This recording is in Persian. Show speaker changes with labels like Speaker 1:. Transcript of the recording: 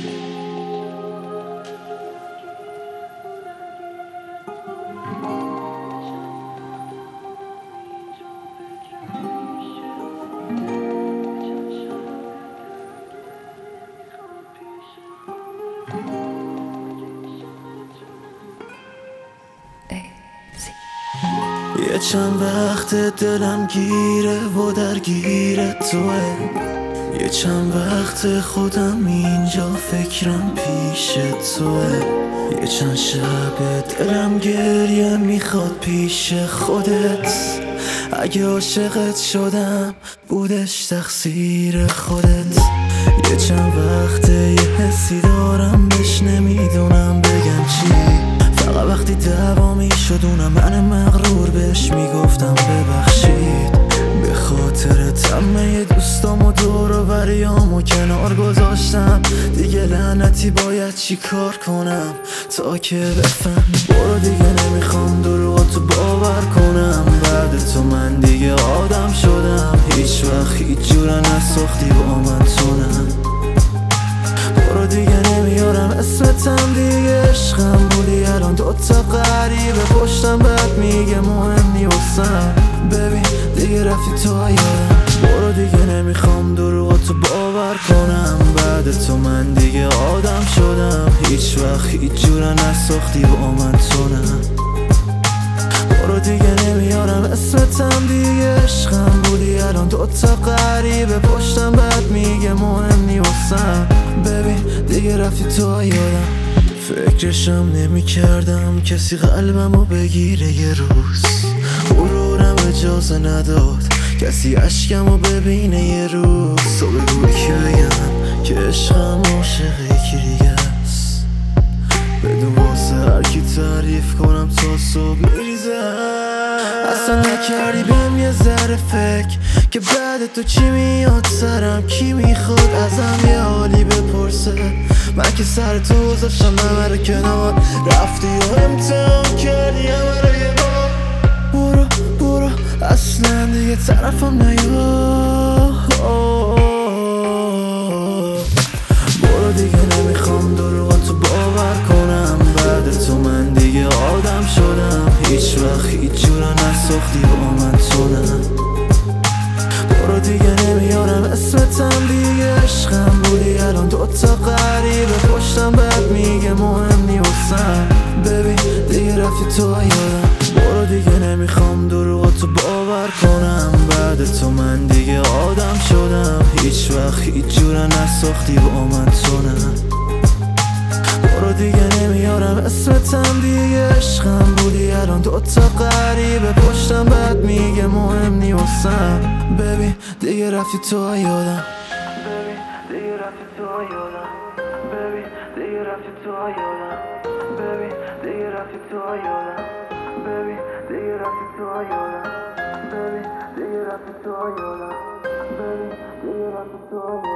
Speaker 1: یه چند وقت دلم گیره و درگیر توه، یه چند وقت خودم اینجا فکرم پیش توه، یه چند شب دلم گریه میخواد پیش خودت. اگه عاشقت شدم بودش تقصیر خودت. یه چند وقت یه حسی دارم بهش نمیدونم بگم چی، فقط وقتی دعوا میشد اونم من مغرور بهش میگفتم ببخشید. به خاطر همه دوستام و دور و بریامو کنار گذاشتم، دیگه لعنتی باید چی کار کنم تا که بفهمی. برو دیگه نمیخوام دروغاتو باور کنم، بعد تو من دیگه آدم شدم، هیچ وقت هیچ جورا نساختی با من تونم. برو دیگه نمیارم اسمتم، دیگه عشقم بودی، الان دوتا غریبه پشتم بعد میگه مهم نی واسم. ببین دیگه رفتی تو یادم، برو دیگه نمیخوام دروغاتو باور کنم، بعد تو من دیگه آدم شدم، هیچ وقت هیچ جورا نساختی با من تونم. برو دیگه نمیارم اسمتم، دیگه عشقم بودی، الان دوتا غریبه پشتم بعد میگه مهم نی واسم. ببین دیگه رفتی تو یادم، فکرشم نمی کردم کسی قلبمو بگیره یه روز، غرورم اجازه نداد کسی عشقمو ببینه یه روز. تو بگو کی بگم که عشقم عاشق یکی دیگه است، بدون واسه هر کی تعریف کنم تا صبح میریزم. اصلا نکردی بهم یه ذره فکر که بعد تو چی میاد سرم، کی میخواد ازم یه حالی بپرسه. من که سر تو گذاشتم همه رو کنار، رفتی و امتحان کردی همه رو یه بار. برو اصلا دیگه طرفم نیا، برو دیگه نمیخوام دروغاتو باور کنم، بعد تو من دیگه آدم شدم، هیچ وقت هیچ جورا نساختی با من تونم. برو دیگه نمیارم اسمتم، دیگه عشقم بودی، الان دوتا غریبه پشتم بعد میگه مهم نی واسم. ببین دیگه رفتی تو یادم، برو دیگه نمیخوام دروغاتو باور کنم، بعد تو من دیگه آدم شدم، هیچ وقت هیچ جورا نساختی با من تونم. برو دیگه نمیارم اسمتم، دیگه عشقم بودی، الان دوتا غریبه پشتم بعد میگه مهم نی واسم. ببین دیگه رفتی تو یادم، ببین دیگه رفتی تو یادم، ببین دیگه رفتی تو یادم، ببین دیگه رفتی تو یادم، ببین دیگه رفتی تو یادم، ببین دیگه رفتی تو یادم، ببین دیگه رفتی تو یادم.